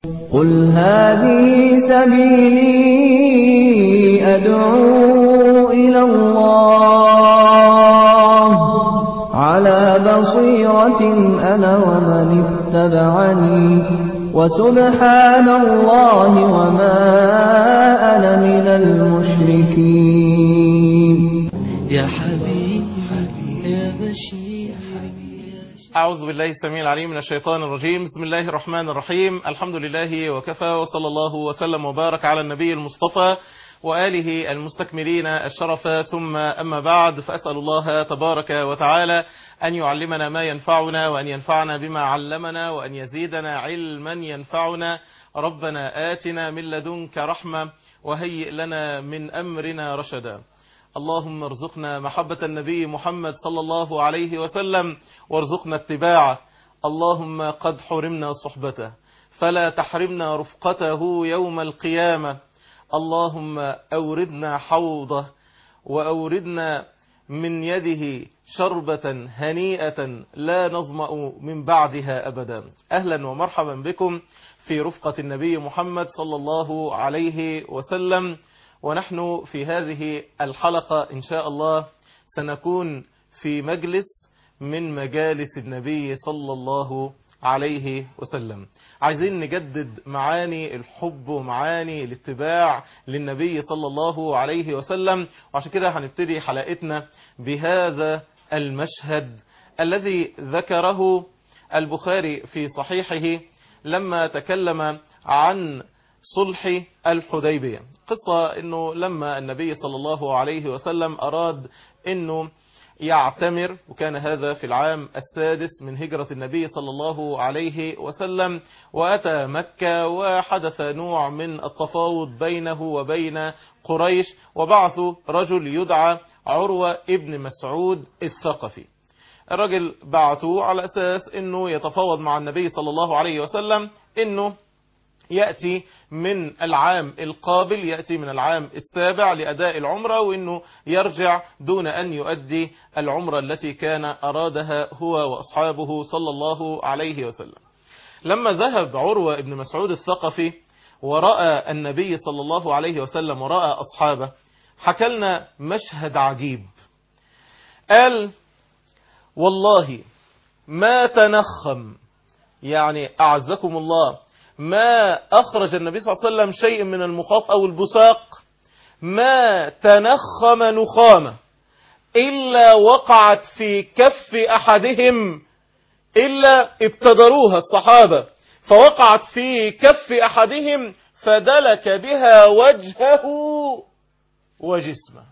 قل هذه سبيلي أدعو إلى الله على بصيرة أنا ومن اتبعني وسبحان الله وما أنا من المشركين. يا حبيبي يا بشير. أعوذ بالله السميع العليم من الشيطان الرجيم. بسم الله الرحمن الرحيم. الحمد لله وكفى، وصلى الله وسلم وبارك على النبي المصطفى وآله المستكملين الشرف، ثم أما بعد، فأسأل الله تبارك وتعالى أن يعلمنا ما ينفعنا، وأن ينفعنا بما علمنا، وأن يزيدنا علما ينفعنا. ربنا آتنا من لدنك رحمة وهيئ لنا من أمرنا رشدا. اللهم ارزقنا محبة النبي محمد صلى الله عليه وسلم، وارزقنا اتباعه. اللهم قد حرمنا صحبته فلا تحرمنا رفقته يوم القيامة. اللهم أوردنا حوضه، وأوردنا من يده شربة هنيئة لا نظمأ من بعدها أبدا. أهلا ومرحبا بكم في رفقة النبي محمد صلى الله عليه وسلم. ونحن في هذه الحلقة إن شاء الله سنكون في مجلس من مجالس النبي صلى الله عليه وسلم. عايزين نجدد معاني الحب ومعاني الاتباع للنبي صلى الله عليه وسلم، وعشان كده هنبتدي حلقتنا بهذا المشهد الذي ذكره البخاري في صحيحه لما تكلم عن صلح الحديبية. قصة انه لما النبي صلى الله عليه وسلم اراد انه يعتمر، وكان هذا في العام السادس من هجرة النبي صلى الله عليه وسلم، واتى مكة وحدث نوع من التفاوض بينه وبين قريش، وبعثوا رجل يدعى عروة ابن مسعود الثقفي. الرجل بعثوه على اساس انه يتفاوض مع النبي صلى الله عليه وسلم انه يأتي من العام القابل، يأتي من العام السابع لأداء العمرة، وإنه يرجع دون أن يؤدي العمرة التي كان أرادها هو وأصحابه صلى الله عليه وسلم. لما ذهب عروة ابن مسعود الثقفي ورأى النبي صلى الله عليه وسلم ورأى أصحابه، حكى لنا مشهد عجيب. قال: والله ما تنخم، يعني أعزكم الله، ما أخرج النبي صلى الله عليه وسلم شيء من المخاط أو البساق، ما تنخم نخامة إلا وقعت في كف أحدهم، إلا ابتدروها الصحابة، فوقعت في كف أحدهم فدلك بها وجهه وجسمه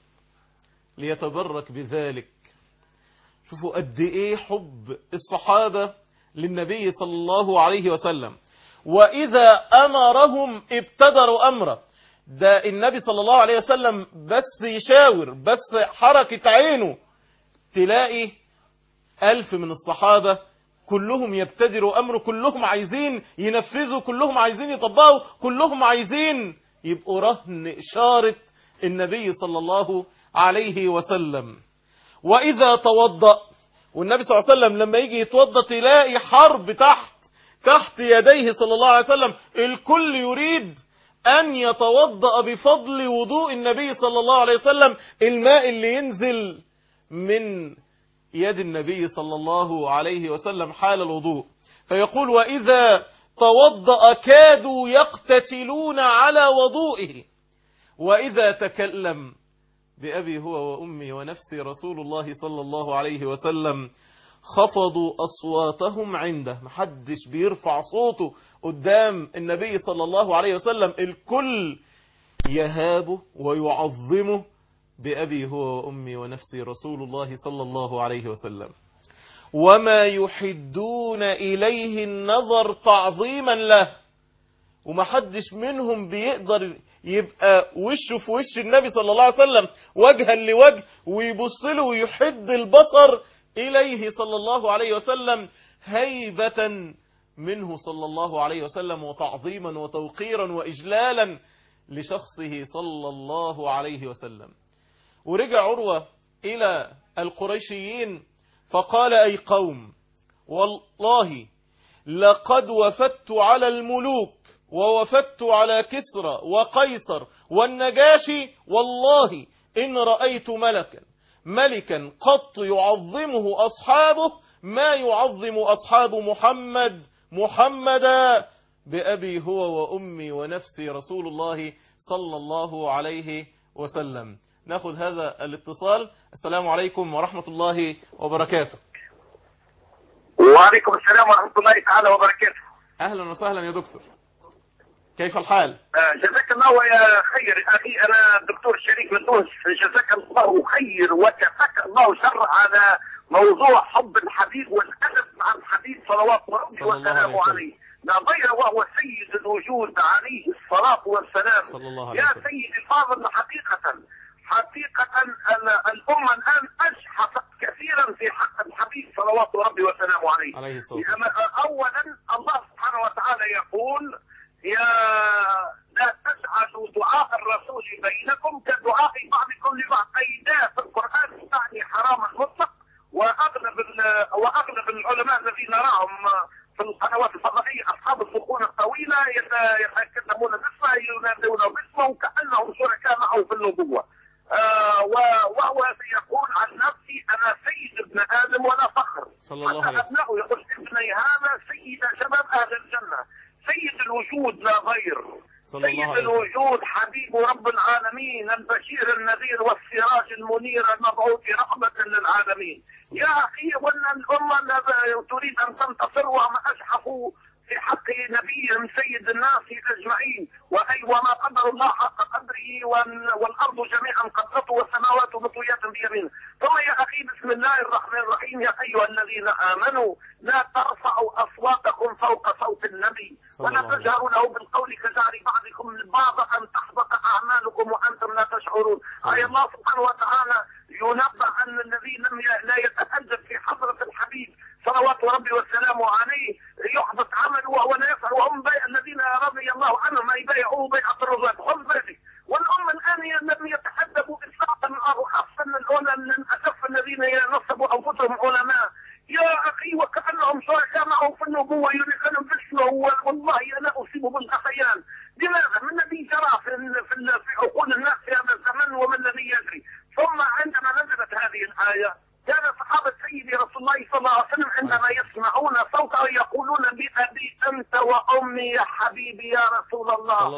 ليتبرك بذلك. شوفوا قد إيه حب الصحابة للنبي صلى الله عليه وسلم. وإذا أمرهم ابتدروا أمره. ده النبي صلى الله عليه وسلم بس يشاور، بس حركة عينه تلاقي 1000 من الصحابة كلهم يبتدروا أمره، كلهم عايزين ينفذوا، كلهم عايزين يطبقوا، كلهم عايزين يبقوا رهن إشارة النبي صلى الله عليه وسلم. وإذا توضأ، والنبي صلى الله عليه وسلم لما يجي يتوضأ تلاقي حرب تحت يديه صلى الله عليه وسلم. الكل يريد أن يتوضأ بفضل وضوء النبي صلى الله عليه وسلم، الماء اللي ينزل من يد النبي صلى الله عليه وسلم حال الوضوء. فيقول: وإذا توضأ كادوا يقتتلون على وضوئه، وإذا تكلم بأبي هو وأمي ونفسي رسول الله صلى الله عليه وسلم خفضوا أصواتهم عنده. محدش بيرفع صوته قدام النبي صلى الله عليه وسلم، الكل يهابه ويعظمه بأبي هو وأمي ونفسي رسول الله صلى الله عليه وسلم. وما يحدون إليه النظر تعظيما له، ومحدش منهم بيقدر يبقى وشه في وش النبي صلى الله عليه وسلم وجها لوجه ويبص له ويحد البصر إليه صلى الله عليه وسلم، هيبة منه صلى الله عليه وسلم، وتعظيما وتوقيرا وإجلالا لشخصه صلى الله عليه وسلم. ورجع عروة إلى القريشيين فقال: أي قوم، والله لقد وفدت على الملوك ووفدت على كسرى وقيصر والنجاشي، والله إن رأيت ملكا قط يعظمه أصحابه ما يعظم أصحاب محمدا بأبي هو وأمي ونفسي رسول الله صلى الله عليه وسلم. نأخذ هذا الاتصال. السلام عليكم ورحمة الله وبركاته. وعليكم السلام ورحمة الله تعالى وبركاته. أهلا وسهلا يا دكتور، كيف الحال؟ جزاك الله يا خير أخي، أنا الدكتور شريف من تونس. جزاك الله خير وكفاك الله شر على موضوع حب الحبيب والأدب مع الحبيب صلوات ربي وسلامه عليه، لا غير وهو سيد الوجود عليه الصلاة والسلام. يا سيدي الفاضل، حقيقة الأمة الآن أجحفت كثيرا في حق الحبيب صلوات ربي وسلامه عليه. أولا الله سبحانه وتعالى يقول: لا تجعلوا دعاء الرسول بينكم كدعاء بعضكم لبعض. أي ده في القرآن تعني حراما مطلق، وأغلب العلماء الذين نراهم في القنوات الفضائية أصحاب الفقون الطويلة يتكلمون باسمه، ينادون باسمه كأنهم شركاء معه في النبوة. وهو يقول عن نفسي: أنا سيد ابن آدم ولا فخر. حتى أبنائه يقول: ابني هذا سيد شباب أهل الجنة، سيد الوجود لا غير، سيد الوجود حبيب رب العالمين، البشير النذير والسراج المنير المبعوث رحمة للعالمين. يا أخي، وأن الأمة تريد أن تنتصر وما أجحفوا في حق نبيهم سيد الناس أجمعين، وما قدر الله حق قدره، والأرض جميعا قبضته والسماوات مطويات بيمينه. ثم يا أخي، بسم الله الرحمن الرحيم: يا أيها الذين آمنوا لا ترفعوا أصواتكم فوق صوت النبي ولا تجهروا له بالقول كجهر بعضكم لبعض أن تحبط أعمالكم وأنتم لا تشعرون. أي الله سبحانه وتعالى ينبه أن الذي لا يتأدب في حضرة الحبيب صلوات ربي وسلامه عليه يحبط عمله وهو لا يفعل، وهم الذين رضي الله عنهم أي بيعوه بيعة الرضوان. خذ بالك، والأمة الآن لم يتأدبوا إطلاقا، أحسن العلماء للأسف الذين ينصبوا أنفسهم علماء يا أخي وكأنهم شركاء معه في النبوة يذكرون باسمه. والله أنا أصيب بالخيال. لماذا؟ ما الذي جرى في عقول الناس في هذا الزمن وما الذي يجري؟ ثم عندما نزلت هذه الآية كان صحابة سيدي رسول الله صلى الله عليه وسلم عندما يسمعون صوته يقولون: بأبي أنت وأمي يا حبيبي يا رسول الله صلى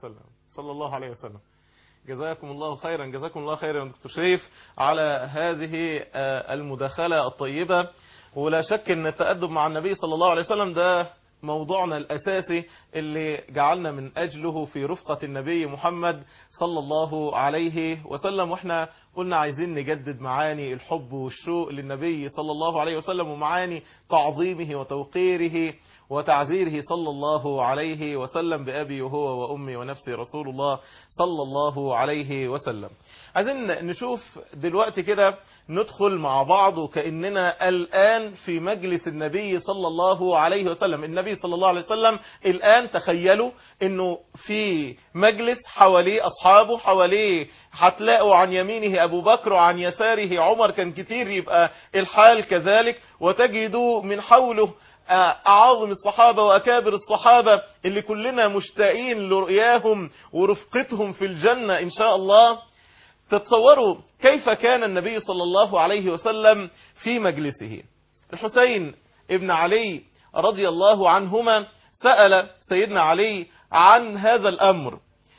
الله عليه وسلم. جزاكم الله خيرا، جزاكم الله خيرا يا دكتور شريف على هذه المداخلة الطيبة. ولا شك ان التأدب مع النبي صلى الله عليه وسلم ده موضوعنا الأساسي اللي جعلنا من أجله في رفقة النبي محمد صلى الله عليه وسلم. واحنا قلنا عايزين نجدد معاني الحب والشوق للنبي صلى الله عليه وسلم ومعاني تعظيمه وتوقيره وتعذيره صلى الله عليه وسلم بأبي وهو وأمي ونفسي رسول الله صلى الله عليه وسلم. عايزين نشوف دلوقتي كده ندخل مع بعض وكأننا الآن في مجلس النبي صلى الله عليه وسلم. النبي صلى الله عليه وسلم الآن تخيلوا انه في مجلس حواليه أصحابه، حواليه هتلاقوا عن يمينه أبو بكر وعن يساره عمر، كان كتير يبقى الحال كذلك، وتجدوا من حوله أعاظم الصحابة وأكابر الصحابة اللي كلنا مشتاقين لرؤياهم ورفقتهم في الجنة إن شاء الله. تتصوروا كيف كان النبي صلى الله عليه وسلم في مجلسه. الحسين ابن علي رضي الله عنهما سأل سيدنا علي عن هذا الأمر،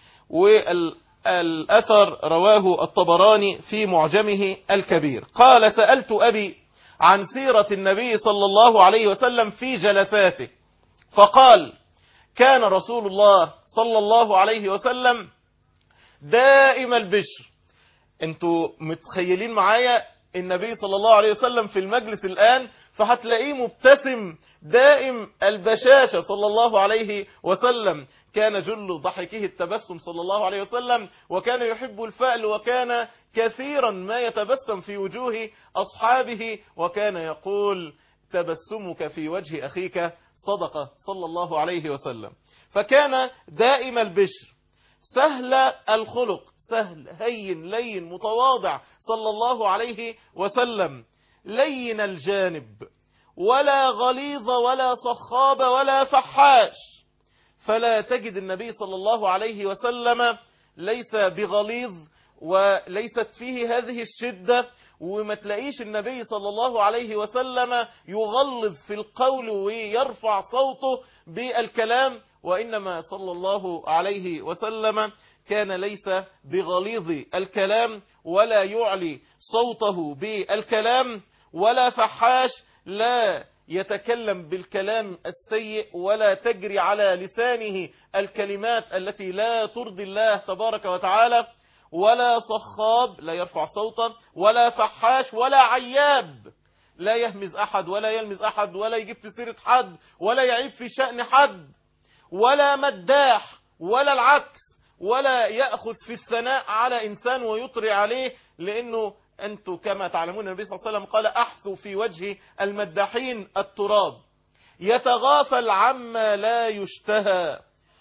والأثر رواه الطبراني في معجمه الكبير. قال: سألت أبي عن سيرة النبي صلى الله عليه وسلم في جلساته، فقال: كان رسول الله صلى الله عليه وسلم دائم البشر. انتوا متخيلين معايا النبي صلى الله عليه وسلم في المجلس الآن، فهتلاقيه مبتسم دائم البشاشة صلى الله عليه وسلم. كان جل ضحكه التبسم صلى الله عليه وسلم، وكان يحب الفأل، وكان كثيرا ما يتبسم في وجوه أصحابه، وكان يقول: تبسمك في وجه أخيك صدقة صلى الله عليه وسلم. فكان دائم البشر، سهل الخلق، سهل هين لين متواضع صلى الله عليه وسلم، لين الجانب، ولا غليظ ولا صخاب ولا فحاش. فلا تجد النبي صلى الله عليه وسلم ليس بغليظ وليست فيه هذه الشدة، وما تلاقيش النبي صلى الله عليه وسلم يغلظ في القول ويرفع صوته بالكلام، وإنما صلى الله عليه وسلم كان ليس بغليظ الكلام ولا يعلي صوته بالكلام ولا فحاش، لا يتكلم بالكلام السيء ولا تجري على لسانه الكلمات التي لا ترضي الله تبارك وتعالى، ولا صخاب لا يرفع صوتا، ولا فحاش ولا عياب لا يهمز أحد ولا يلمز أحد ولا يجيب في سيرة حد ولا يعيب في شأن حد، ولا مداح ولا العكس، ولا يأخذ في الثناء على إنسان ويطري عليه، لأنه أنتم كما تعلمون النبي صلى الله عليه وسلم قال أحثوا في وجه المداحين التراب. يتغافل عما لا يشتهى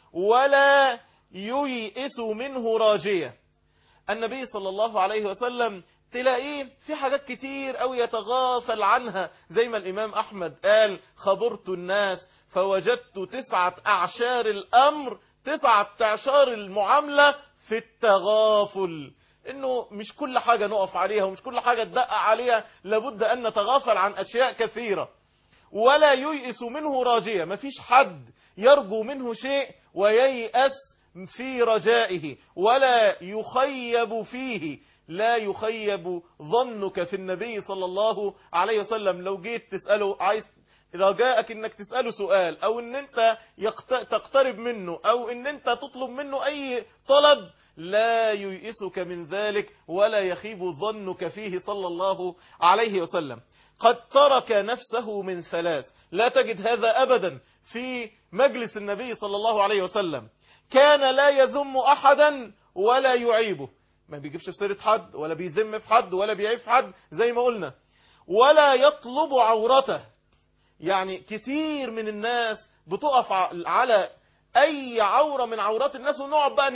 ولا ييئس منه راجية. النبي صلى الله عليه وسلم تلاقيه في حاجات كتير أو يتغافل عنها، زي ما الإمام أحمد قال خبرت الناس فوجدت 9 أعشار الأمر، 9 أعشار المعاملة في التغافل، إنه مش كل حاجة نقف عليها ومش كل حاجة تدقق عليها، لابد أن نتغافل عن أشياء كثيرة. ولا ييئس منه راجية، مفيش حد يرجو منه شيء وييأس في رجائه ولا يخيب فيه. لا يخيب ظنك في النبي صلى الله عليه وسلم. لو جيت تسأله عايز رجاءك انك تسأله سؤال او ان انت تقترب منه او ان انت تطلب منه اي طلب، لا ييئسك من ذلك ولا يخيب ظنك فيه صلى الله عليه وسلم. قد ترك نفسه من 3، لا تجد هذا أبدا في مجلس النبي صلى الله عليه وسلم. كان لا يذم أحدا ولا يعيبه، ما بيجيبش في سيرة حد ولا بيذم في حد ولا بيعيب في حد زي ما قلنا، ولا يطلب عورته. يعني كتير من الناس بتقف على أي عورة من عورات الناس ونقعد بقى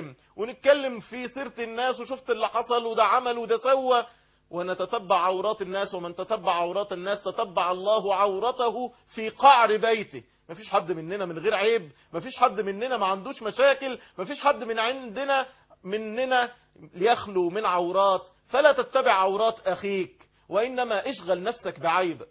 ونتكلم في سيرة الناس وشفت اللي حصل وده عمل وده سوى، ونتتبع عورات الناس، ومن تتبع عورات الناس تتبع الله عورته في قعر بيته. مفيش حد مننا من غير عيب، مفيش حد مننا ما عندوش مشاكل، مفيش حد مننا يخلو من عورات. فلا تتبع عورات أخيك وإنما اشغل نفسك بعيبك.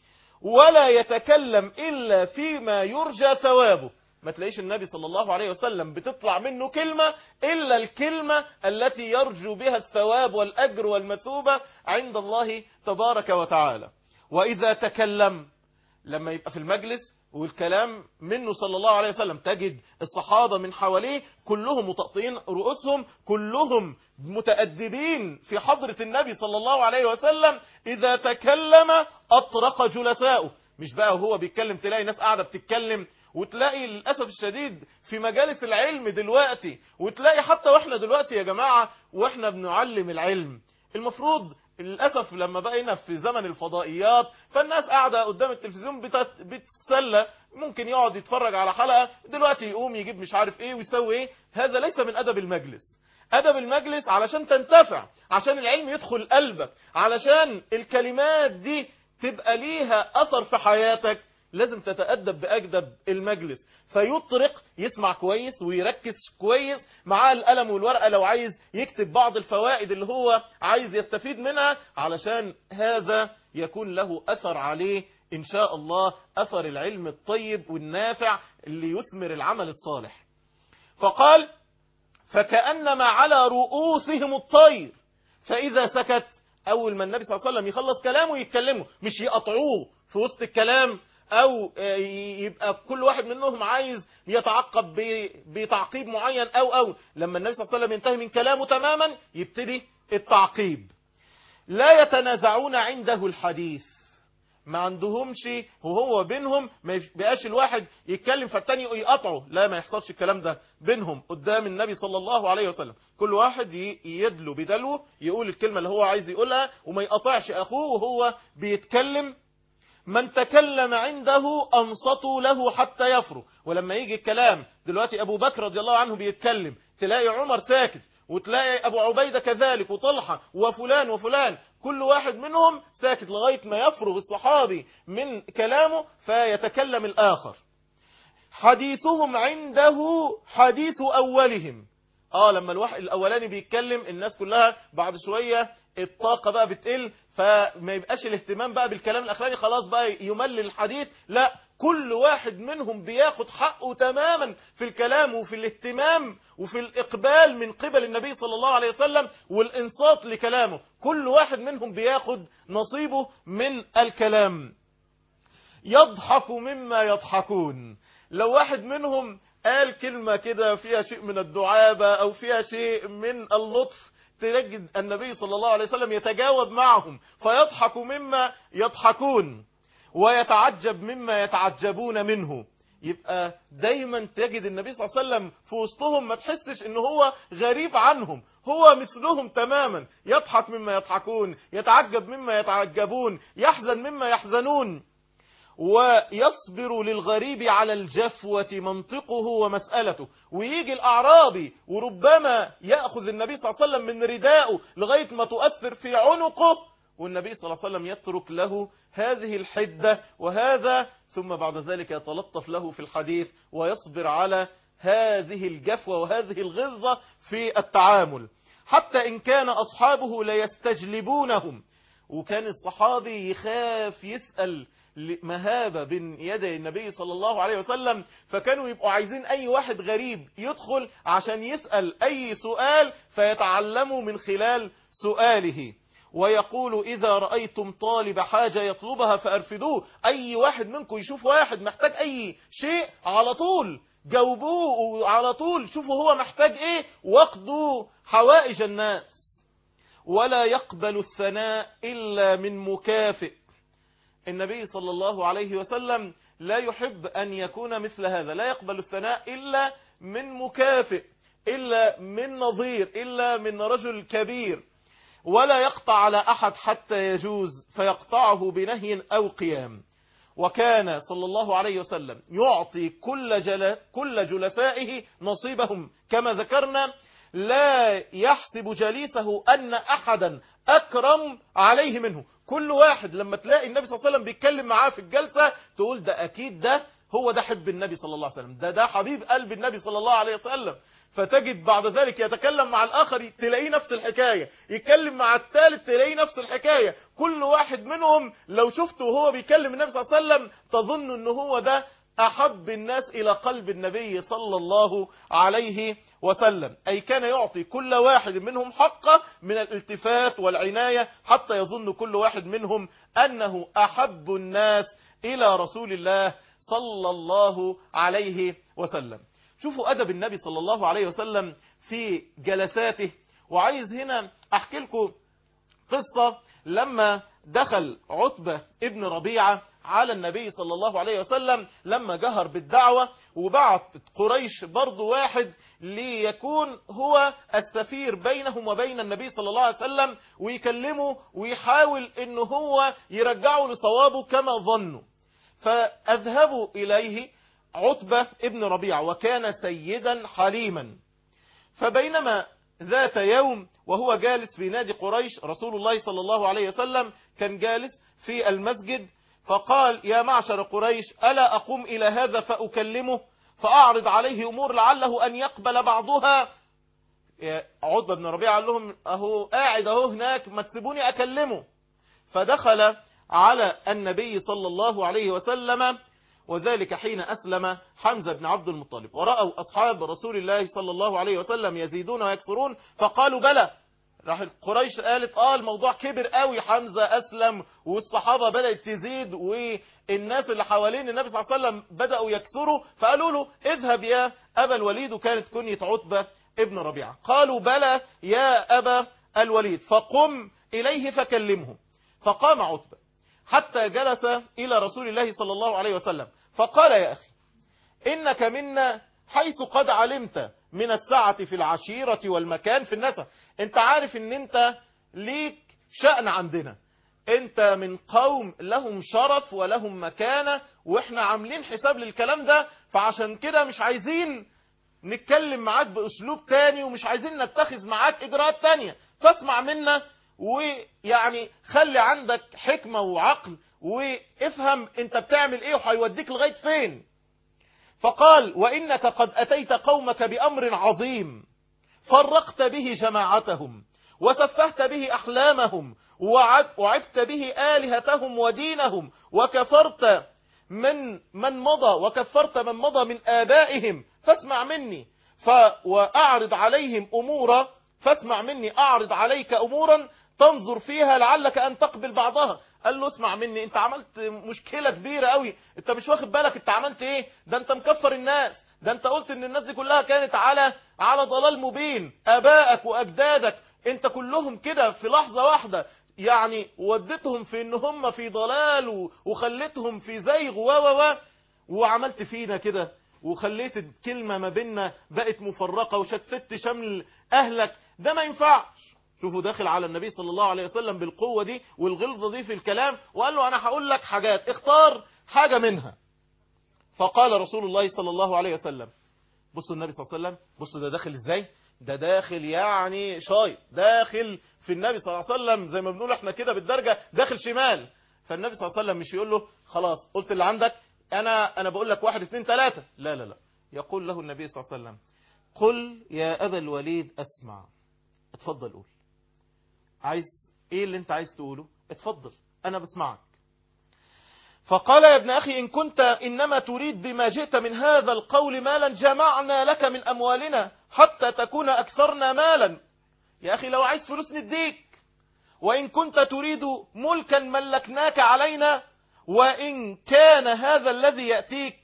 ولا يتكلم إلا فيما يرجى ثوابه، ما تلاقيش النبي صلى الله عليه وسلم بتطلع منه كلمة إلا الكلمة التي يرجو بها الثواب والأجر والمثوبة عند الله تبارك وتعالى. وإذا تكلم، لما يبقى في المجلس والكلام منه صلى الله عليه وسلم، تجد الصحابة من حواليه كلهم مطأطئين رؤوسهم، كلهم متأدبين في حضرة النبي صلى الله عليه وسلم. إذا تكلم أطرق جلساؤه، مش بقى وهو بيتكلم تلاقي ناس قاعدة بتتكلم، وتلاقي للأسف الشديد في مجالس العلم دلوقتي، وتلاقي حتى وإحنا دلوقتي يا جماعة وإحنا بنعلم العلم، المفروض للأسف لما بقينا في زمن الفضائيات فالناس قاعدة قدام التلفزيون بتتسلى، ممكن يقعد يتفرج على حلقة دلوقتي يقوم يجيب مش عارف ايه ويسوي ايه. هذا ليس من أدب المجلس. أدب المجلس علشان تنتفع، عشان العلم يدخل قلبك، علشان الكلمات دي تبقى ليها أثر في حياتك، لازم تتأدب بأدب المجلس. فيطرق، يسمع كويس ويركز كويس، معاه القلم والورقة لو عايز يكتب بعض الفوائد اللي هو عايز يستفيد منها، علشان هذا يكون له أثر عليه إن شاء الله، أثر العلم الطيب والنافع اللي يثمر العمل الصالح. فقال فكأنما على رؤوسهم الطير فإذا سكت. أول ما النبي صلى الله عليه وسلم يخلص كلامه يتكلموا، مش يقطعوه في وسط الكلام، أو يبقى كل واحد منهم عايز يتعقب بتعقيب معين، أو لما النبي صلى الله عليه وسلم ينتهي من كلامه تماما يبتدي التعقيب. لا يتنازعون عنده الحديث، ما عندهمش وهو بينهم ما بقاش الواحد يتكلم فالتاني يقطعه، لا ما يحصلش الكلام ده بينهم قدام النبي صلى الله عليه وسلم. كل واحد يدلو بدلوه، يقول الكلمة اللي هو عايز يقولها وما يقطعش أخوه وهو بيتكلم. من تكلم عنده أنصتوا له حتى يفرغ. ولما يجي الكلام دلوقتي أبو بكر رضي الله عنه بيتكلم، تلاقي عمر ساكت وتلاقي أبو عبيدة كذلك وطلحة وفلان وفلان، كل واحد منهم ساكت لغاية ما يفرغ الصحابي من كلامه فيتكلم الآخر. حديثهم عنده حديث أولهم. لما الواحد الأولاني بيتكلم الناس كلها بعد شوية الطاقة بقى بتقل، فما يبقاش الاهتمام بقى بالكلام الأخراني، خلاص بقى يمل الحديث، لا، كل واحد منهم بياخد حقه تماما في الكلام وفي الاهتمام وفي الإقبال من قبل النبي صلى الله عليه وسلم والإنصات لكلامه، كل واحد منهم بياخد نصيبه من الكلام. يضحك مما يضحكون. لو واحد منهم قال كلمة كده فيها شيء من الدعابة أو فيها شيء من اللطف، تجد النبي صلى الله عليه وسلم يتجاوب معهم فيضحك مما يضحكون ويتعجب مما يتعجبون منه. يبقى دايما تجد النبي صلى الله عليه وسلم في وسطهم، ما تحسش انه هو غريب عنهم، هو مثلهم تماما، يضحك مما يضحكون، يتعجب مما يتعجبون، يحزن مما يحزنون. ويصبر للغريب على الجفوة منطقه ومسألته. ويجي الأعرابي وربما يأخذ النبي صلى الله عليه وسلم من ردائه لغاية ما تؤثر في عنقه، والنبي صلى الله عليه وسلم يترك له هذه الحدة وهذا، ثم بعد ذلك يتلطف له في الحديث ويصبر على هذه الجفوة وهذه الغلظة في التعامل. حتى إن كان أصحابه ليستجلبونهم، وكان الصحابي يخاف يسأل مهابة بين يدي النبي صلى الله عليه وسلم، فكانوا يبقوا عايزين أي واحد غريب يدخل عشان يسأل أي سؤال فيتعلموا من خلال سؤاله. ويقول إذا رأيتم طالب حاجة يطلبها فأرفدوه. أي واحد منكم يشوف واحد محتاج أي شيء على طول جاوبوه، وعلى طول شوفوا هو محتاج إيه واقضوا حوائج الناس. ولا يقبل الثناء إلا من مكافئ. النبي صلى الله عليه وسلم لا يحب أن يكون مثل هذا، لا يقبل الثناء إلا من مكافئ، إلا من نظير، إلا من رجل كبير. ولا يقطع على أحد حتى يجوز فيقطعه بنهي أو قيام. وكان صلى الله عليه وسلم يعطي كل جلسائه نصيبهم كما ذكرنا، لا يحسب جليسه أن أحدا أكرم عليه منه. كل واحد لما تلاقي النبي صلى الله عليه وسلم بيتكلم معاه في الجلسة تقول ده أكيد ده هو ده حب النبي صلى الله عليه وسلم، ده حبيب قلب النبي صلى الله عليه وسلم. فتجد بعد ذلك يتكلم مع الآخر تلاقيه نفس الحكاية، يتكلم مع الثالث تلاقيه نفس الحكاية. كل واحد منهم لو شفته وهو بيكلم النبي صلى الله عليه وسلم تظن أنه هو ده أحب الناس إلى قلب النبي صلى الله عليه وسلم. أي كان يعطي كل واحد منهم حقه من الالتفات والعناية حتى يظن كل واحد منهم أنه أحب الناس إلى رسول الله صلى الله عليه وسلم. شوفوا أدب النبي صلى الله عليه وسلم في جلساته. وعايز هنا أحكي لكم قصة لما دخل عتبة ابن ربيعة على النبي صلى الله عليه وسلم لما جهر بالدعوة، وبعت قريش برضو واحد ليكون هو السفير بينهم وبين النبي صلى الله عليه وسلم، ويكلمه ويحاول انه هو يرجعه لصوابه كما ظنوا. فأذهبوا إليه عتبة ابن ربيعة وكان سيدا حليما. فبينما ذات يوم وهو جالس في نادي قريش، رسول الله صلى الله عليه وسلم كان جالس في المسجد، فقال يا معشر قريش ألا أقوم إلى هذا فأكلمه فأعرض عليه أمور لعله أن يقبل بعضها. عتبة بن ربيعة قال لهم أهو قاعد أهو هناك، ما تسيبوني أكلمه. فدخل على النبي صلى الله عليه وسلم، وذلك حين أسلم حمزة بن عبد المطلب، ورأوا أصحاب رسول الله صلى الله عليه وسلم يزيدون ويكثرون فقالوا بلى. راح قريش قالت الموضوع كبر قوي، حمزة أسلم والصحابة بدأت تزيد والناس اللي حوالين النبي صلى الله عليه وسلم بدأوا يكثروا، فقالوا له اذهب يا أبا الوليد، وكانت كنية عتبة ابن ربيعة. قالوا بلى يا أبا الوليد، فقم إليه فكلمه. فقام عتبة حتى جلس إلى رسول الله صلى الله عليه وسلم فقال يا أخي إنك منا حيث قد علمت من السعة في العشيرة والمكان في النسب. انت عارف ان انت ليك شأن عندنا، انت من قوم لهم شرف ولهم مكانة، واحنا عاملين حساب للكلام ده، فعشان كده مش عايزين نتكلم معاك بأسلوب تاني ومش عايزين نتخذ معاك إجراءات تانية، فاسمع منا ويعني خلي عندك حكمة وعقل وافهم انت بتعمل ايه وهيوديك لغاية فين. فقال وإنك قد أتيت قومك بأمر عظيم فرقت به جماعتهم وسفهت به أحلامهم وعبت به آلهتهم ودينهم وكفرت من مضى من آبائهم، فاسمع مني وأعرض عليهم أمورا، فاسمع مني أعرض عليك أمورا تنظر فيها لعلك أن تقبل بعضها. قال له اسمع مني، انت عملت مشكلة كبيرة قوي، انت مش واخد بالك انت عملت ايه؟ ده انت مكفر الناس، ده انت قلت ان الناس دي كلها كانت على ضلال مبين، ابائك واجدادك انت كلهم كده في لحظة واحدة يعني وديتهم في ان هم في ضلال وخليتهم في زيغ وعملت فينا كده وخليت الكلمة ما بيننا بقت مفرقة وشتت شمل اهلك، ده ما ينفعش. شوفوا داخل على النبي صلى الله عليه وسلم بالقوة دي والغلظة دي في الكلام، وقال له أنا هقول لك حاجات اختار حاجة منها. فقال رسول الله صلى الله عليه وسلم، بصوا النبي صلى الله عليه وسلم، بصوا ده داخل ازاي، ده داخل يعني شاي، داخل في النبي صلى الله عليه وسلم زي ما بنقول احنا كده بالدرجة داخل شمال. فالنبي صلى الله عليه وسلم مش يقول له خلاص قلت اللي عندك، انا بقول لك 1 2 3، لا يقول له النبي صلى الله عليه وسلم قل يا أبا الوليد أسمع، اتفضل قول، عايز ايه اللي انت عايز تقوله، اتفضل انا بسمعك. فقال يا ابن اخي ان كنت انما تريد بما جئت من هذا القول مالا جمعنا لك من اموالنا حتى تكون اكثرنا مالا، يا اخي لو عايز فلوس نديك، وان كنت تريد ملكا ملكناك علينا، وان كان هذا الذي يأتيك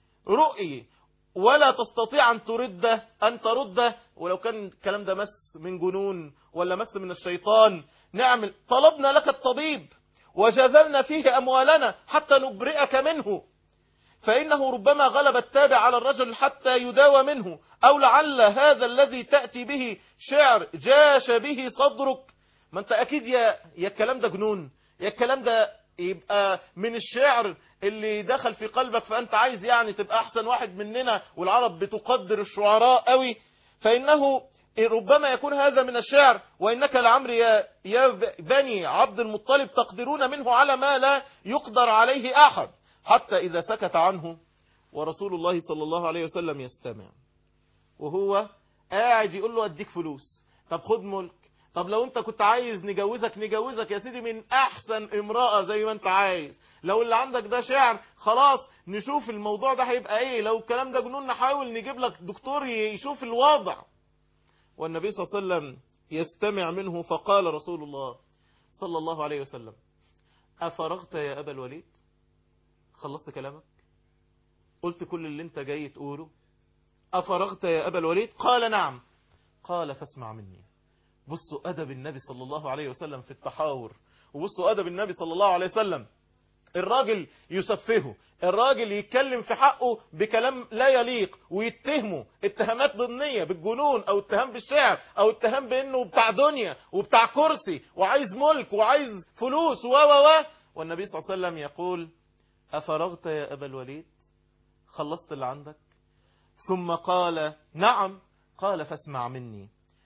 رؤي ولا تستطيع أن ترده، ولو كان الكلام ده مس من جنون ولا مس من الشيطان نعمل طلبنا لك الطبيب وجذلنا فيه أموالنا حتى نبرئك منه، فإنه ربما غلب التابع على الرجل حتى يداوى منه، أو لعل هذا الذي تأتي به شعر جاش به صدرك. ما أنت أكيد يا الكلام ده جنون، يا الكلام ده يبقى من الشعر اللي دخل في قلبك، فأنت عايز يعني تبقى أحسن واحد مننا، والعرب بتقدر الشعراء قوي، فإنه ربما يكون هذا من الشعر، وإنك لعمري يا بني عبد المطلب تقدرون منه على ما لا يقدر عليه أحد. حتى إذا سكت عنه ورسول الله صلى الله عليه وسلم يستمع، وهو قاعد يقول له أديك فلوس، طب خد ملك، طب لو انت كنت عايز نجوزك يا سيدي من احسن امرأة زي ما انت عايز، لو اللي عندك ده شعر خلاص نشوف الموضوع ده هيبقى ايه، لو الكلام ده جنون نحاول نجيب لك دكتور يشوف الوضع. والنبي صلى الله عليه وسلم يستمع منه، فقال رسول الله صلى الله عليه وسلم أفرغت يا أبا الوليد؟ خلصت كلامك؟ قلت كل اللي انت جاي تقوله؟ أفرغت يا أبا الوليد؟ قال نعم. قال فاسمع مني. بصوا أدب النبي صلى الله عليه وسلم في التحاور، وبصوا أدب النبي صلى الله عليه وسلم، الراجل يسفهه، الراجل يتكلم في حقه بكلام لا يليق ويتهمه اتهامات ضمنية بالجنون، او اتهام بالشعر، او اتهام بانه بتاع دنيا وبتاع كرسي وعايز ملك وعايز فلوس والنبي صلى الله عليه وسلم يقول أفرغت يا أبا الوليد؟ خلصت اللي عندك؟ ثم قال نعم. قال فاسمع مني.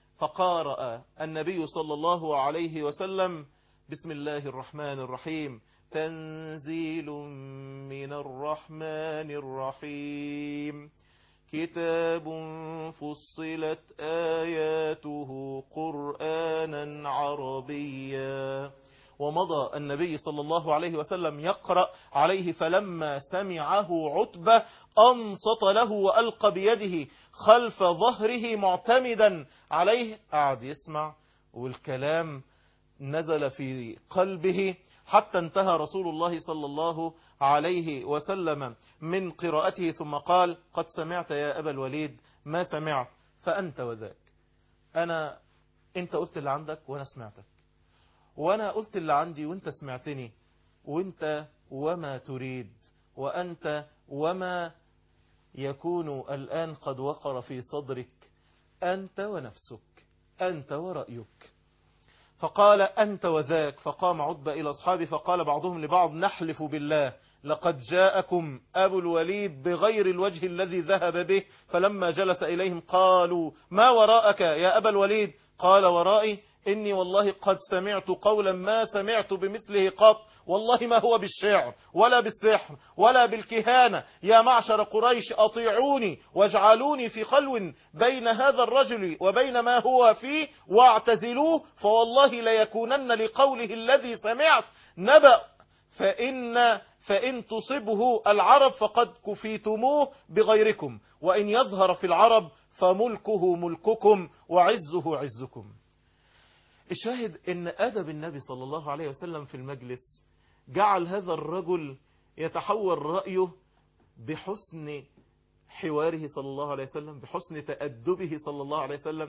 فقارأ النبي صلى الله عليه وسلم بسم الله الرحمن الرحيم تنزيل من الرحمن الرحيم كتاب فصلت آياته قرآنا عربيا. ومضى النبي صلى الله عليه وسلم يقرأ عليه، فلما سمعه عتبة أنصت له وألقى بيده خلف ظهره معتمدا عليه، قعد يسمع والكلام نزل في قلبه حتى انتهى رسول الله صلى الله عليه وسلم من قراءته، ثم قال قد سمعت يا أبا الوليد ما سمعت فأنت وذاك. انت قلت اللي عندك وانا سمعتك، وانا قلت اللي عندي وانت سمعتني، وانت وما تريد، وانت وما يكون الآن قد وقر في صدرك، أنت ونفسك، أنت ورأيك. فقال أنت وذاك. فقام عتبة إلى أصحابه فقال بعضهم لبعض نحلف بالله لقد جاءكم أبو الوليد بغير الوجه الذي ذهب به، فلما جلس إليهم قالوا ما وراءك يا أبا الوليد؟ قال ورائي إني والله قد سمعت قولا ما سمعت بمثله قط، والله ما هو بالشعر ولا بالسحر ولا بالكهانة، يا معشر قريش أطيعوني واجعلوني في خلو بين هذا الرجل وبين ما هو فيه واعتزلوه، فوالله ليكونن لقوله الذي سمعت نبأ، فإن تصبه العرب فقد كفيتموه بغيركم، وإن يظهر في العرب فملكه ملككم وعزه عزكم. الشاهد ان أدب النبي صلى الله عليه وسلم في المجلس جعل هذا الرجل يتحول رأيه بحسن حواره صلى الله عليه وسلم، بحسن تأدبه صلى الله عليه وسلم.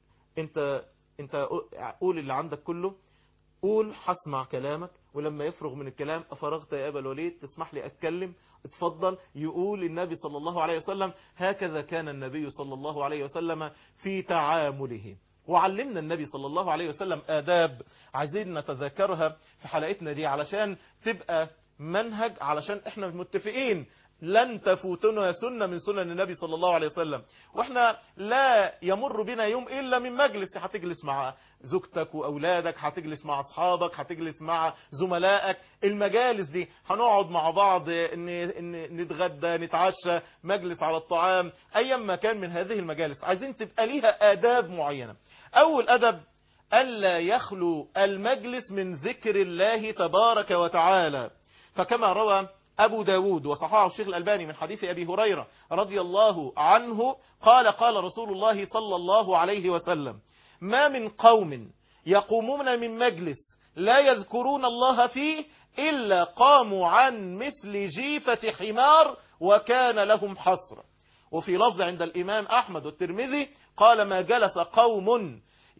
انت قول اللي عندك كله، قول هسمع كلامك، ولما يفرغ من الكلام أفرغت يا أبا الوليد تسمح لي أتكلم، اتفضل. يقول النبي صلى الله عليه وسلم هكذا كان النبي صلى الله عليه وسلم في تعامله. وعلمنا النبي صلى الله عليه وسلم آداب عايزين نتذكرها في حلقتنا دي علشان تبقى منهج، علشان احنا متفقين لن تفوتنا سنة من سنن النبي صلى الله عليه وسلم، واحنا لا يمر بنا يوم إلا من مجلس، هتجلس مع زوجتك وأولادك، هتجلس مع أصحابك، هتجلس مع زملائك، المجالس دي هنقعد مع بعض نتغدى نتعشى، مجلس على الطعام، أيام ما كان من هذه المجالس عايزين تبقى ليها آداب معينة. أول أدب ألا يخلو المجلس من ذكر الله تبارك وتعالى، فكما روى أبو داود وصححه الشيخ الألباني من حديث أبي هريرة رضي الله عنه قال قال رسول الله صلى الله عليه وسلم ما من قوم يقومون من مجلس لا يذكرون الله فيه إلا قاموا عن مثل جيفة حمار وكان لهم حسرة. وفي لفظ عند الإمام أحمد والترمذي قال ما جلس قوم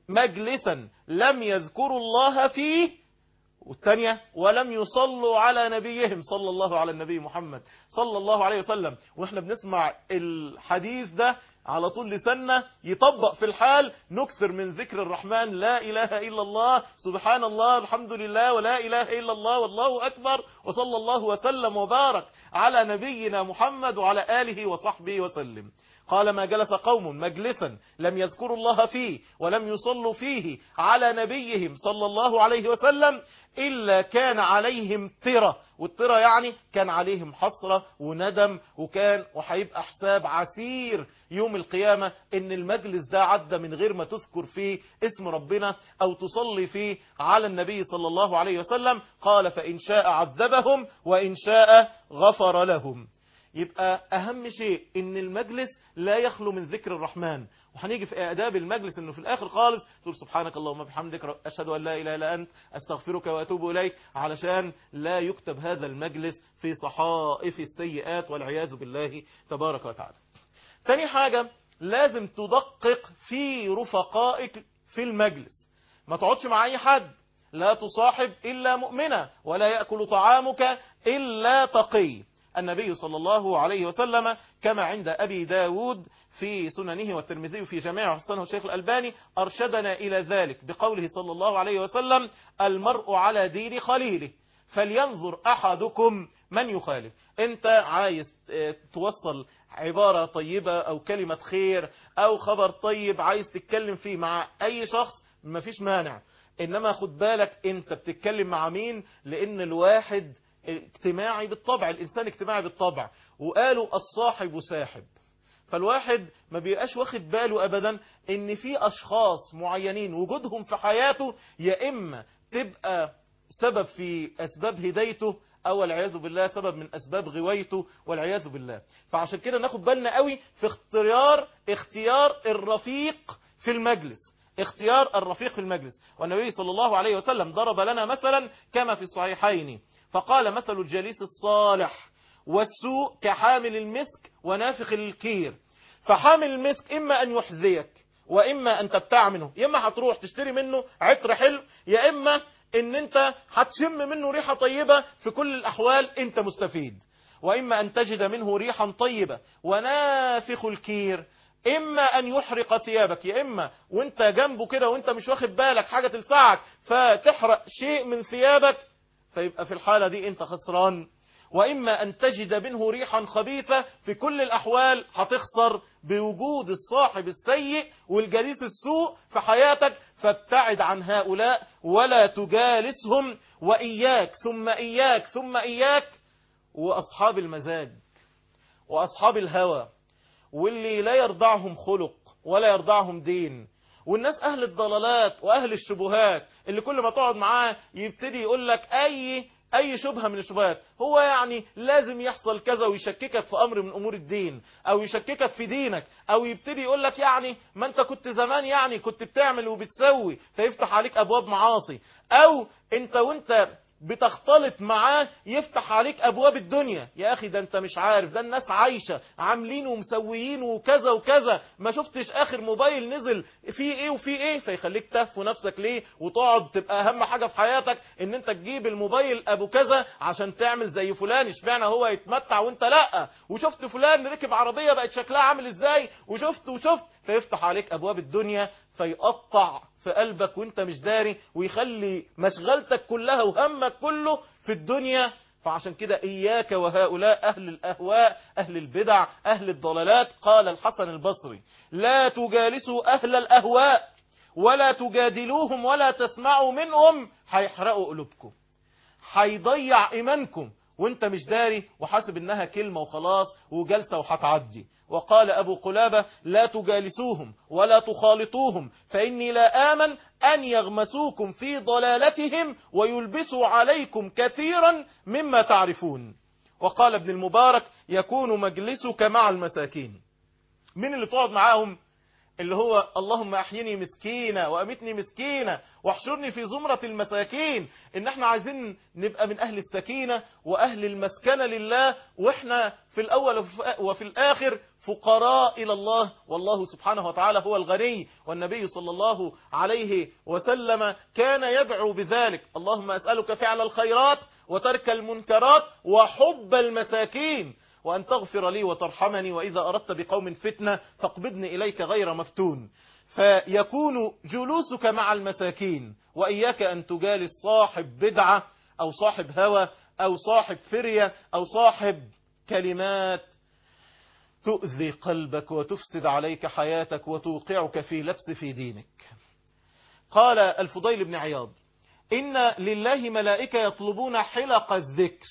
مجلسا لم يذكروا الله فيه، والثانية ولم يصلوا على نبيهم صلى الله على النبي محمد صلى الله عليه وسلم. واحنا بنسمع الحديث ده على طول لسنة يطبق في الحال، نكثر من ذكر الرحمن لا إله إلا الله سبحان الله الحمد لله ولا إله إلا الله والله أكبر وصلى الله وسلم وبارك على نبينا محمد وعلى آله وصحبه وسلم. قال ما جلس قوم مجلسا لم يذكروا الله فيه ولم يصلوا فيه على نبيهم صلى الله عليه وسلم إلا كان عليهم ترة، والترة يعني كان عليهم حسرة وندم، وهيبقى حساب عسير يوم القيامة إن المجلس ده عدى من غير ما تذكر فيه اسم ربنا أو تصلي فيه على النبي صلى الله عليه وسلم. قال فإن شاء عذبهم وإن شاء غفر لهم. يبقى أهم شيء إن المجلس لا يخلو من ذكر الرحمن، وهنيجي في آداب المجلس إنه في الآخر خالص تقول سبحانك اللهم وبحمدك أشهد أن لا إله إلا أنت أستغفرك وأتوب إليك، علشان لا يكتب هذا المجلس في صحائف السيئات والعياذ بالله تبارك وتعالى. تاني حاجة لازم تدقق في رفقائك في المجلس، ما تقعدش مع أي حد، لا تصاحب إلا مؤمنة ولا يأكل طعامك إلا تقي. النبي صلى الله عليه وسلم كما عند أبي داود في سننه والترمذي في جميع حسنه الشيخ الألباني أرشدنا إلى ذلك بقوله صلى الله عليه وسلم المرء على دين خليله فلينظر أحدكم من يخالف. أنت عايز توصل عبارة طيبة أو كلمة خير أو خبر طيب عايز تتكلم فيه مع أي شخص مفيش مانع، إنما خد بالك أنت بتتكلم مع مين، لأن الواحد اجتماعي بالطبع، الإنسان اجتماعي بالطبع، وقالوا الصاحب ساحب، فالواحد ما بيبقاش واخد باله أبدا إن في أشخاص معينين وجودهم في حياته يا إما تبقى سبب في أسباب هدايته أو والعياذ بالله سبب من أسباب غويته والعياذ بالله. فعشان كده ناخد بالنا قوي في اختيار الرفيق في المجلس، اختيار الرفيق في المجلس. والنبي صلى الله عليه وسلم ضرب لنا مثلا كما في الصحيحين فقال مثل الجليس الصالح والسوء كحامل المسك ونافخ الكير. فحامل المسك إما أن يحذيك وإما أن تبتاع منه، يا إما هتروح تشتري منه عطر حلو، يا إما إن أنت هتشم منه ريحة طيبة، في كل الأحوال أنت مستفيد. وإما أن تجد منه ريحا طيبة. ونافخ الكير إما أن يحرق ثيابك، يا إما وانت جنبه كده وانت مش واخد بالك حاجة تلسعك فتحرق شيء من ثيابك، فيبقى في الحالة دي انت خسران. وإما أن تجد منه ريحا خبيثة. في كل الأحوال هتخسر بوجود الصاحب السيء والجليس السوء في حياتك، فابتعد عن هؤلاء ولا تجالسهم. وإياك ثم إياك ثم إياك وأصحاب المزاج وأصحاب الهوى، واللي لا يرضعهم خلق ولا يرضعهم دين، والناس أهل الضلالات وأهل الشبهات اللي كل ما تقعد معاه يبتدي يقول لك أي شبهة من الشبهات، هو يعني لازم يحصل كذا، ويشككك في أمر من أمور الدين، أو يشككك في دينك، أو يبتدي يقول لك يعني ما أنت كنت زمان يعني كنت بتعمل وبتسوي، فيفتح عليك أبواب معاصي، أو أنت وأنت بتختلط معاه يفتح عليك أبواب الدنيا. يا أخي ده أنت مش عارف، ده الناس عايشة عاملين ومسويين وكذا وكذا، ما شفتش آخر موبايل نزل فيه إيه وفيه إيه، فيخليك تهفو نفسك ليه وتقعد تبقى أهم حاجة في حياتك إن أنت تجيب الموبايل أبو كذا عشان تعمل زي فلان، اشمعنى هو يتمتع وأنت لأ، وشفت فلان ركب عربية بقت شكلها عامل إزاي، وشفت فيفتح عليك أبواب الدنيا، فيقطع في قلبك وانت مش داري، ويخلي مشغلتك كلها وهمك كله في الدنيا. فعشان كده إياك وهؤلاء أهل الأهواء، أهل البدع، أهل الضلالات. قال الحسن البصري: لا تجالسوا أهل الأهواء ولا تجادلوهم ولا تسمعوا منهم، هيحرقوا قلوبكم، هيضيع إيمانكم وانت مش داري وحاسب انها كلمة وخلاص وجلسة وهتعدي. وقال أبو قلابة: لا تجالسوهم ولا تخالطوهم فإني لا آمن أن يغمسوكم في ضلالتهم ويلبسوا عليكم كثيرا مما تعرفون. وقال ابن المبارك: يكون مجلسك مع المساكين. من اللي تقعد معاهم؟ اللي هو اللهم احيني مسكينة وامتني مسكينة واحشرني في زمرة المساكين. ان احنا عايزين نبقى من اهل السكينة واهل المسكنة لله، واحنا في الاول وفي الاخر فقراء الى الله، والله سبحانه وتعالى هو الغني. والنبي صلى الله عليه وسلم كان يدعو بذلك: اللهم اسألك فعل الخيرات وترك المنكرات وحب المساكين، وأن تغفر لي وترحمني، وإذا أردت بقوم فتنة فاقبضني إليك غير مفتون. فيكون جلوسك مع المساكين. وإياك أن تجالس صاحب بدعة أو صاحب هوى أو صاحب فرية أو صاحب كلمات تؤذي قلبك وتفسد عليك حياتك وتوقعك في لبس في دينك. قال الفضيل بن عياض: إن لله ملائكة يطلبون حلق الذكر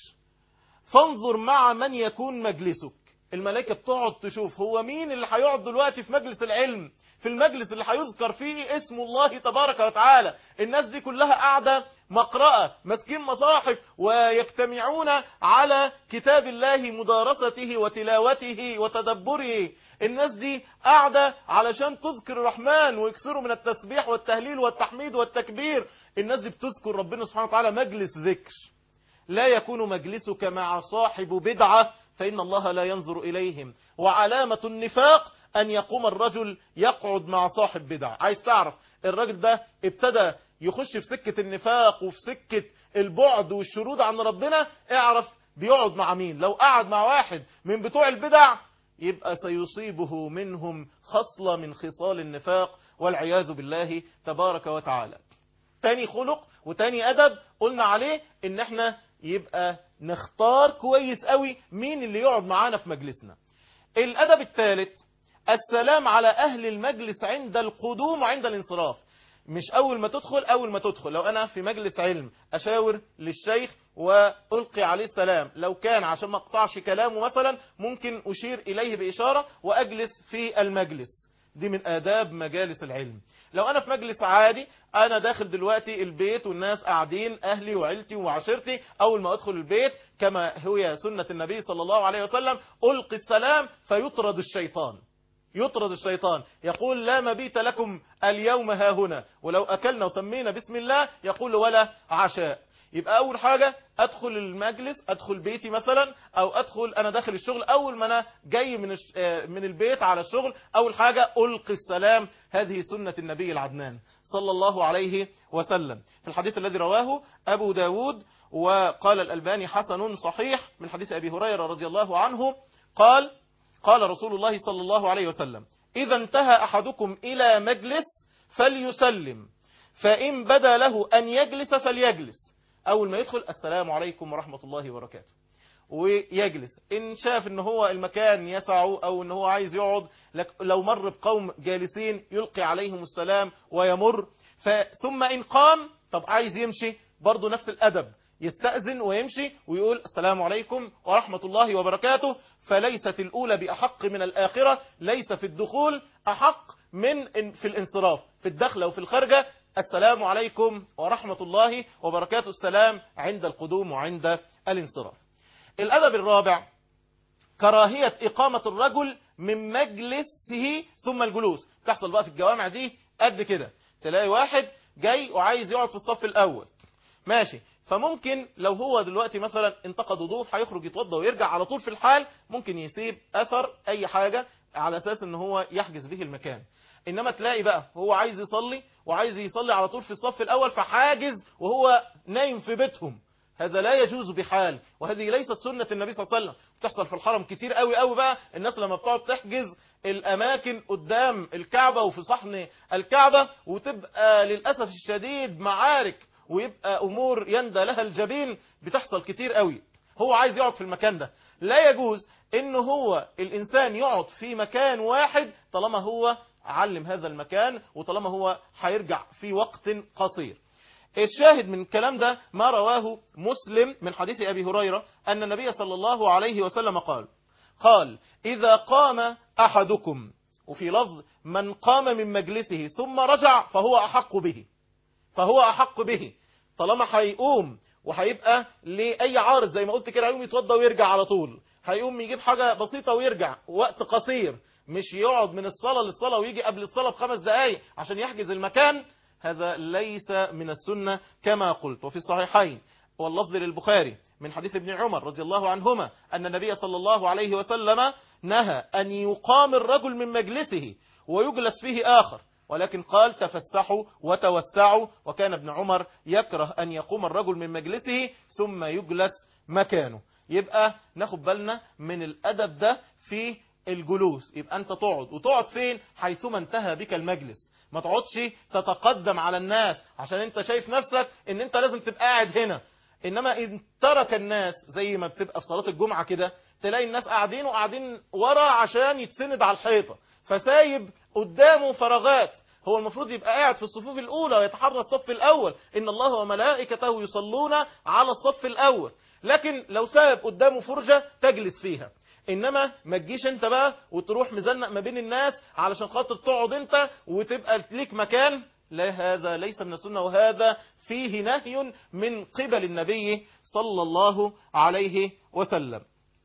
فانظر مع من يكون مجلسك. الملائكة بتقعد تشوف هو مين اللي هيقعد دلوقتي في مجلس العلم، في المجلس اللي هيذكر فيه اسم الله تبارك وتعالى. الناس دي كلها قاعدة مقرأة ماسكين مصاحف ويجتمعون على كتاب الله، مدارسته وتلاوته وتدبره. الناس دي قاعدة علشان تذكر الرحمن ويكثروا من التسبيح والتهليل والتحميد والتكبير. الناس دي بتذكر ربنا سبحانه وتعالى، مجلس ذكر. لا يكون مجلسك مع صاحب بدعة فإن الله لا ينظر إليهم. وعلامة النفاق أن يقوم الرجل يقعد مع صاحب بدعة. عايز تعرف الرجل ده ابتدى يخش في سكة النفاق وفي سكة البعد والشرود عن ربنا، اعرف بيقعد مع مين. لو قعد مع واحد من بتوع البدع يبقى سيصيبه منهم خصلة من خصال النفاق والعياذ بالله تبارك وتعالى. تاني خلق وتاني أدب قلنا عليه إن احنا يبقى نختار كويس قوي مين اللي يقعد معانا في مجلسنا. الأدب الثالث: السلام على أهل المجلس عند القدوم وعند الانصراف. مش أول ما تدخل لو أنا في مجلس علم أشاور للشيخ وألقي عليه السلام، لو كان عشان ما اقطعش كلامه مثلا ممكن أشير إليه بإشارة وأجلس في المجلس. دي من آداب مجالس العلم. لو أنا في مجلس عادي، أنا داخل دلوقتي البيت والناس قاعدين أهلي وعيلتي وعشيرتي، أول ما أدخل البيت كما هي سنة النبي صلى الله عليه وسلم ألقي السلام فيطرد الشيطان. يطرد الشيطان، يقول: لا مبيت لكم اليوم هاهنا، ولو أكلنا وسمينا بسم الله يقول: ولا عشاء. يبقى أول حاجة أدخل المجلس، أدخل بيتي مثلا، أو أدخل أنا داخل الشغل، أول ما أنا جاي من البيت على الشغل أول حاجة ألقي السلام. هذه سنة النبي العدنان صلى الله عليه وسلم. في الحديث الذي رواه أبو داود وقال الألباني حسن صحيح من حديث أبي هريرة رضي الله عنه قال رسول الله صلى الله عليه وسلم: إذا انتهى أحدكم إلى مجلس فليسلم، فإن بدا له أن يجلس فليجلس. أول ما يدخل: السلام عليكم ورحمة الله وبركاته. ويجلس. إن شاف إن هو المكان يسعه أو إن هو عايز يقعد، لو مر بقوم جالسين يلقي عليهم السلام ويمر. ثم إن قام، طب عايز يمشي، برضو نفس الأدب، يستأذن ويمشي ويقول السلام عليكم ورحمة الله وبركاته. فليست الأولى بأحق من الآخرة، ليس في الدخول أحق من في الانصراف، في الدخلة وفي الخارجة السلام عليكم ورحمة الله وبركاته، السلام عند القدوم وعند الانصراف. الأدب الرابع كراهية إقامة الرجل من مجلسه ثم الجلوس. تحصل بقى في الجوامع دي قد كده، تلاقي واحد جاي وعايز يقعد في الصف الأول، ماشي، فممكن لو هو دلوقتي مثلا انتقد ضيوف هيخرج يتوضى ويرجع على طول في الحال، ممكن يسيب أثر أي حاجة على أساس ان هو يحجز به المكان. إنما تلاقي بقى هو عايز يصلي وعايز يصلي على طول في الصف الأول، فحاجز وهو نايم في بيتهم. هذا لا يجوز بحال، وهذه ليست سنة النبي صلى الله عليه وسلم. بتحصل في الحرم كتير قوي قوي بقى، الناس لما بتقعد تحجز الأماكن قدام الكعبة وفي صحن الكعبة، وتبقى للأسف الشديد معارك ويبقى أمور يندى لها الجبين، بتحصل كتير قوي. هو عايز يقعد في المكان ده، لا يجوز إنه هو الإنسان يقعد في مكان واحد طالما هو علم هذا المكان وطالما هو هيرجع في وقت قصير. الشاهد من الكلام ده ما رواه مسلم من حديث أبي هريرة أن النبي صلى الله عليه وسلم قال إذا قام أحدكم، وفي لفظ من قام من مجلسه ثم رجع فهو أحق به. طالما هيقوم وهيبقى لأي عارض زي ما قلت كده، هيقوم يتوضى ويرجع على طول، هيقوم يجيب حاجة بسيطة ويرجع وقت قصير، مش يقعد من الصلاة للصلاة ويجي قبل الصلاة ب5 دقايق عشان يحجز المكان. هذا ليس من السنة كما قلت. وفي الصحيحين واللفظ للبخاري من حديث ابن عمر رضي الله عنهما أن النبي صلى الله عليه وسلم نهى أن يقام الرجل من مجلسه ويجلس فيه آخر، ولكن قال تفسحوا وتوسعوا. وكان ابن عمر يكره أن يقوم الرجل من مجلسه ثم يجلس مكانه. يبقى ناخد بالنا من الأدب ده في الجلوس. يبقى أنت تقعد فين؟ حيثما انتهى بك المجلس. ما تقعدش تتقدم على الناس عشان انت شايف نفسك ان انت لازم تبقى قاعد هنا. انما ان ترك الناس، زي ما بتبقى في صلاة الجمعة كده، تلاقي الناس قاعدين ورا عشان يتسند على الحيطة، فسايب قدامه فراغات. هو المفروض يبقى قاعد في الصفوف الأولى ويتحرى الصف الأول، إن الله وملائكته يصلون على الصف الأول. لكن لو ساب قدامه فرجة تجلس فيها. إنما ما تجيش انت بقى وتروح مزنق ما بين الناس علشان خاطر تقعد انت وتبقى ليك مكان. لا، هذا ليس من السنة، وهذا فيه نهي من قبل النبي صلى الله عليه وسلم.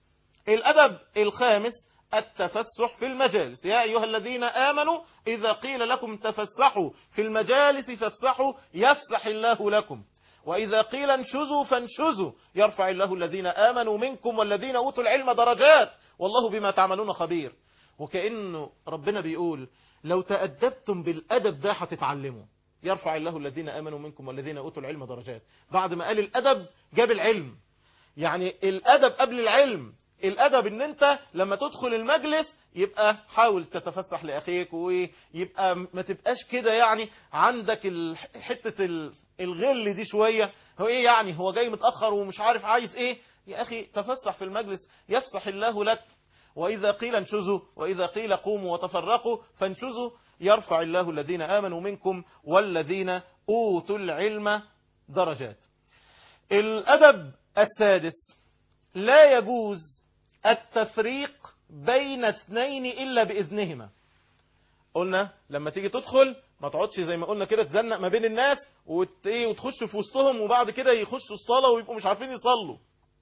الأدب الخامس التفسح في المجالس. يا أيها الذين آمنوا إذا قيل لكم تفسحوا في المجالس فافسحوا يفسح الله لكم، وإذا قيل انشزوا فانشزوا يرفع الله الذين آمنوا منكم والذين أوتوا العلم درجات والله بما تعملون خبير. وكأنه ربنا بيقول لو تأدبتم بالأدب ده هتتعلموا. يرفع الله الذين آمنوا منكم والذين أوتوا العلم درجات. بعد ما قال الأدب جاب العلم، يعني الأدب قبل العلم. الأدب ان انت لما تدخل المجلس يبقى حاول تتفسح لأخيك، ويبقى ما تبقاش كده يعني عندك حتة الغل دي شوية. هو ايه يعني؟ هو جاي متأخر ومش عارف عايز ايه. يا أخي تفسح في المجلس يفسح الله لك. وإذا قيل انشزوا وإذا قيل قوموا وتفرقوا فانشزوا يرفع الله الذين آمنوا منكم والذين أوتوا العلم درجات. الأدب السادس لا يجوز التفريق بين اثنين إلا بإذنهما. قلنا لما تيجي تدخل ما تقعدش زي ما قلنا كده تزنق ما بين الناس وتخش في وسطهم وبعد كده يخشوا الصلاة ويبقوا مش عارفين يصلوا.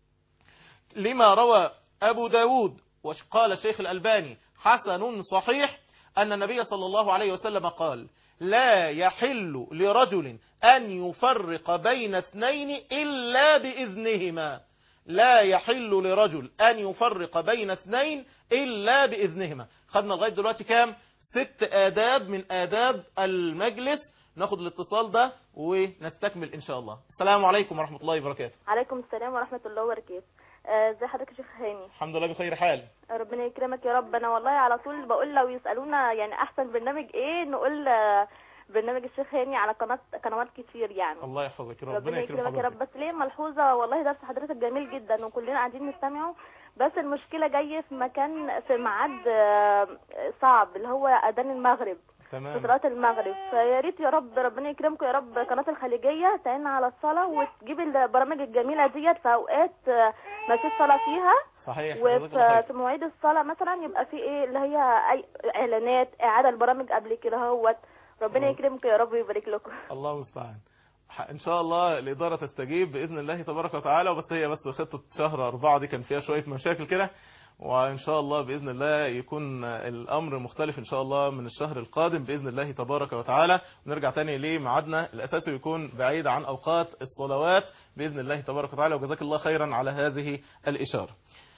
لما روى أبو داود وقال الشيخ الألباني حسن صحيح أن النبي صلى الله عليه وسلم قال لا يحل لرجل أن يفرق بين اثنين إلا بإذنهما. لا يحل لرجل أن يفرق بين اثنين إلا بإذنهما. خدنا لغاية دلوقتي كام؟ 6 آداب من آداب المجلس. ناخد الاتصال ده ونستكمل إن شاء الله. السلام عليكم ورحمة الله وبركاته. عليكم السلام ورحمة الله وبركاته. ازي حضرتك يا شيخ هاني؟ الحمد لله بخير حال. ربنا يكرمك يا رب. انا والله على طول بقول لو يسألونا يعني احسن برنامج ايه نقول برنامج الشيخ هاني على قنوات كتير يعني. الله يحفظك، ربنا ربنا يكرم يكرمك يا رب. حضرتك. بس ليه ملحوظه، والله درس حضرتك جميل جدا وكلنا قاعدين نستمعه، بس المشكله جايه في مكان، في ميعاد صعب اللي هو اذان المغرب، في تمام. صلاه المغرب. فيا ريت يا رب ربنا يكرمكم يا رب قناه الخليجيه تعين على الصلاه وتجيب البرامج الجميله ديت في اوقات ما فيش صلاه فيها. صحيح، جزاك الله خير. وفي مواعيد الصلاه مثلا يبقى في ايه اللي هي اي اعلانات، اعاده البرامج قبل كده اهوت. ربنا يكرمكم يا رب ويبارك لكم. الله المستعان. ان شاء الله الاداره تستجيب باذن الله تبارك وتعالى. وبس هي بس خطه شهر 4 دي كان فيها شويه مشاكل كده، وان شاء الله باذن الله يكون الامر مختلف ان شاء الله من الشهر القادم باذن الله تبارك وتعالى، ونرجع تاني لميعادنا الاساسي ويكون بعيد عن اوقات الصلوات باذن الله تبارك وتعالى. وجزاك الله خيرا على هذه الاشاره.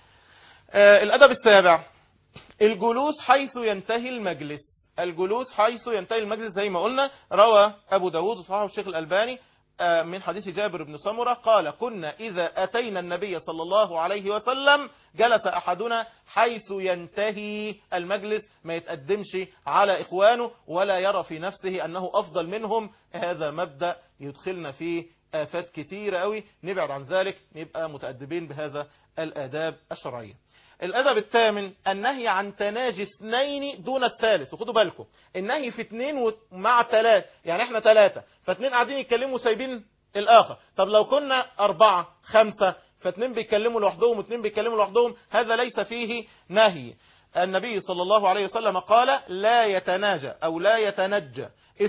الادب السابع، الجلوس حيث ينتهي المجلس. الجلوس حيث ينتهي المجلس زي ما قلنا، روى أبو داود وصححه الشيخ الألباني من حديث جابر بن سمرة قال: كنا إذا أتينا النبي صلى الله عليه وسلم جلس أحدنا حيث ينتهي المجلس، ما يتقدمش على إخوانه ولا يرى في نفسه أنه أفضل منهم. هذا مبدأ يدخلنا فيه آفات كتيرة قوي، نبعد عن ذلك، نبقى متأدبين بهذا الآداب الشرعية. الأدب الثامن، النهي عن تناجي اثنين دون الثالث. وخدوا بالكم النهي في 2 مع 3، يعني احنا 3 ف2 قاعدين يتكلموا سايبين الآخر. طب لو كنا 4 5 ف2 بيتكلموا لوحدهم و2 بيتكلموا لوحدهم، هذا ليس فيه نهي. النبي صلى الله عليه وسلم قال: لا يتناجى أو لا يتنجى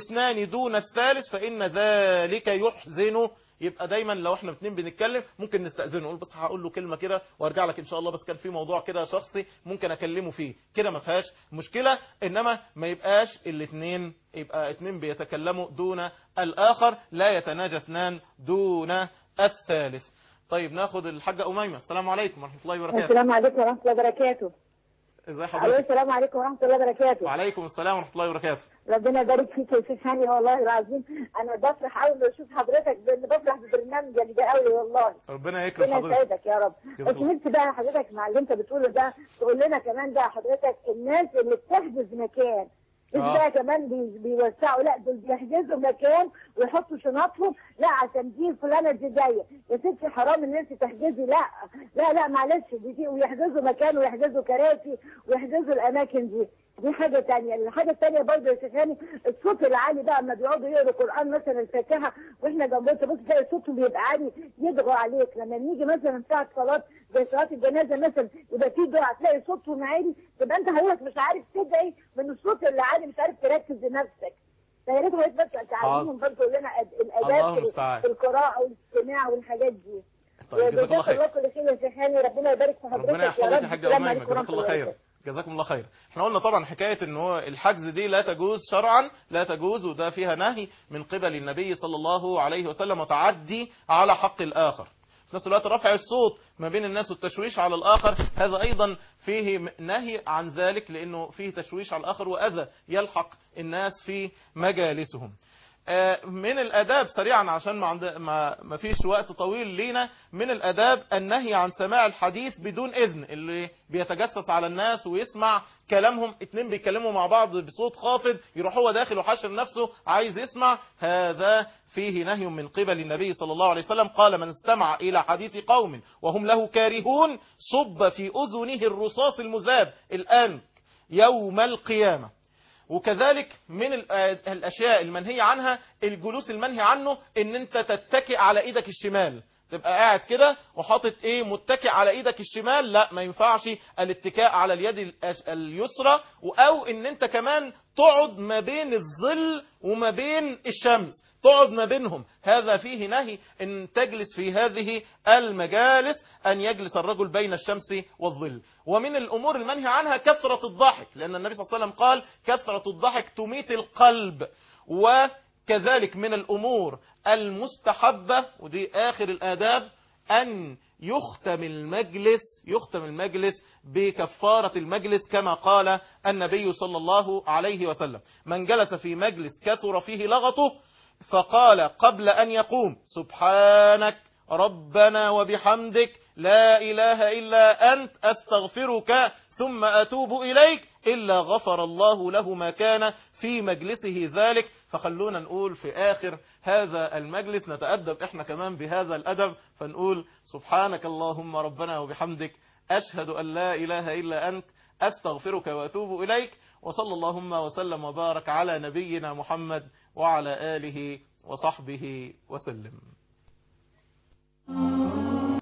2 دون الثالث فإن ذلك يحزنه. يبقى دايما لو احنا 2 بنتكلم ممكن نستأذنه، نقول بس هقول له كلمة كده وارجع لك ان شاء الله، بس كان في موضوع كده شخصي ممكن اكلمه فيه كده، ما فيهاش مشكلة. انما ما يبقاش الاثنين، يبقى 2 بيتكلموا دون الاخر، لا يتناجى 2 دون الثالث. طيب ناخد الحاجة أميمة. السلام عليكم ورحمة الله وبركاته. السلام عليكم ورحمة الله وبركاته. ازي حضرتك؟ السلام عليكم ورحمة الله وبركاته. وعليكم السلام ورحمة الله وبركاته. ربنا يبارك فيك يا شيخ هاني، والله العظيم انا بفرح قوي لما اشوف حضرتك، بفرح بالبرنامج ده قوي والله. ربنا يكرم حضرتك. ربنا يسعدك يا رب. بس نفسي بقى حضرتك مع اللي انت بتقوله ده تقول لنا كمان بقى حضرتك الناس اللي بتحجز مكان مش بقى كمان بيوسعوا، لا دول بيحجزوا مكان ويحطوا شنطهم، لا عشان دي فلانه دي جايه يا ستي حرام ان انت تحجزي، لا لا لا معلش دي، ويحجزوا مكان ويحجزوا كراسي ويحجزوا الاماكن دي حاجه ثانيه. الحاجه الثانيه برضه يا شيخ هاني الصوت العالي بقى لما بيقعدوا يقروا القران مثلا الفاتحه واحنا جنبهم، تبص تلاقي صوتهم بيبقى عالي يضغط عليك. لما نيجي مثلا ساعه صلاه زي صلاه الجنازه مثلا يبقى في دعاء تلاقي صوتهم عالي، تبقى انت حضرتك مش عارف تدعي من الصوت اللي عالي، مش عارف تركز لنفسك. فيا ريت حضرتك بس تعلمهم برضه تقول لنا الاداب في القراءه والاستماع والحاجات دي. طيب جزاك الله خير. الله كل خير يا شيخ هاني، ربنا يبارك في حضرتك. ربنا يحفظك يا حاجه اميمه، جزاك الله خير. جزاكم الله خير. احنا قلنا طبعا حكاية ان هو الحجز دي لا تجوز شرعا، لا تجوز، وده فيها نهي من قبل النبي صلى الله عليه وسلم وتعدي على حق الآخر. في نفس الوقت رفع الصوت ما بين الناس والتشويش على الآخر، هذا أيضا فيه نهي عن ذلك، لأنه فيه تشويش على الآخر وأذى يلحق الناس في مجالسهم. من الأداب سريعا عشان ما فيش وقت طويل لينا، من الأداب النهي عن سماع الحديث بدون إذن، اللي بيتجسس على الناس ويسمع كلامهم، 2 بيتكلموا مع بعض بصوت خافض يروح هو داخل وحاشر نفسه عايز يسمع، هذا فيه نهي من قبل النبي صلى الله عليه وسلم. قال: من استمع إلى حديث قوم وهم له كارهون صب في أذنه الرصاص المذاب الآن يوم القيامة. وكذلك من الأشياء المنهية عنها الجلوس المنهي عنه ان انت تتكئ على ايدك الشمال، تبقى قاعد كده وحاطط متكئ على ايدك الشمال، لا ما ينفعش الاتكاء على اليد اليسرى، او ان انت كمان تقعد ما بين الظل وما بين الشمس، تقعد ما بينهم، هذا فيه نهي ان تجلس في هذه المجالس، ان يجلس الرجل بين الشمس والظل. ومن الامور المنهي عنها كثرة الضحك، لان النبي صلى الله عليه وسلم قال: كثرة الضحك تميت القلب. وكذلك من الامور المستحبة، ودي اخر الاداب، ان يختم المجلس بكفارة المجلس، كما قال النبي صلى الله عليه وسلم: من جلس في مجلس كثر فيه لغطه فقال قبل أن يقوم: سبحانك ربنا وبحمدك لا إله إلا أنت أستغفرك ثم أتوب إليك إلا غفر الله له ما كان في مجلسه ذلك. فخلونا نقول في آخر هذا المجلس نتأدب إحنا كمان بهذا الأدب، فنقول سبحانك اللهم ربنا وبحمدك أشهد أن لا إله إلا أنت أستغفرك وأتوب إليك. وصلى اللهم وسلم وبارك على نبينا محمد وعلى آله وصحبه وسلم.